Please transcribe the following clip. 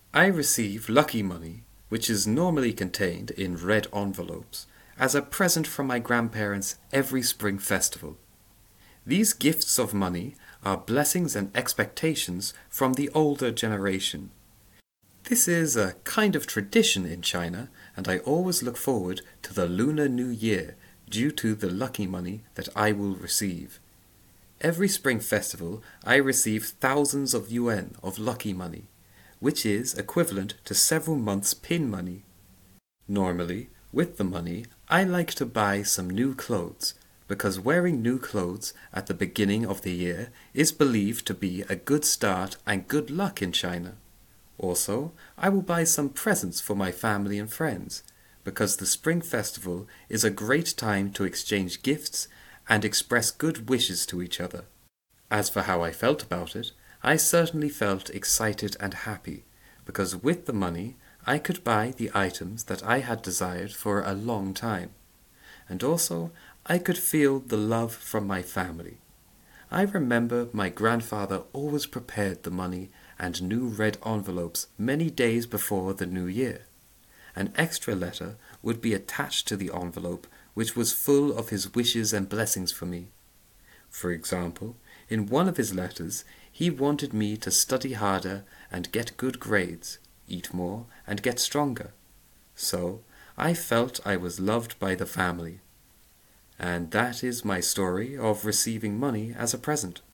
I receive lucky money, which is normally contained in red envelopes, as a present from my grandparents every spring festival. These gifts of money are blessings and expectations from the older generation. This is a kind of tradition in China, and I always look forward to the Lunar New Year due to the lucky money that I will receive. Every spring festival, I receive thousands of yuan of lucky money, which is equivalent to several months' pin money. Normally, with the money, I like to buy some new clothes, because wearing new clothes at the beginning of the year is believed to be a good start and good luck in China. Also, I will buy some presents for my family and friends, because the Spring Festival is a great time to exchange gifts and express good wishes to each other. As for how I felt about it, I certainly felt excited and happy, because with the money I could buy the items that I had desired for a long time, and also I could feel the love from my family. I remember my grandfather always prepared the money and new red envelopes many days before the New Year. An extra letter would be attached to the envelope, which was full of his wishes and blessings for me. For example, in one of his letters, he wanted me to study harder and get good grades, eat more and get stronger. So, I felt I was loved by the family. And that is my story of receiving money as a present.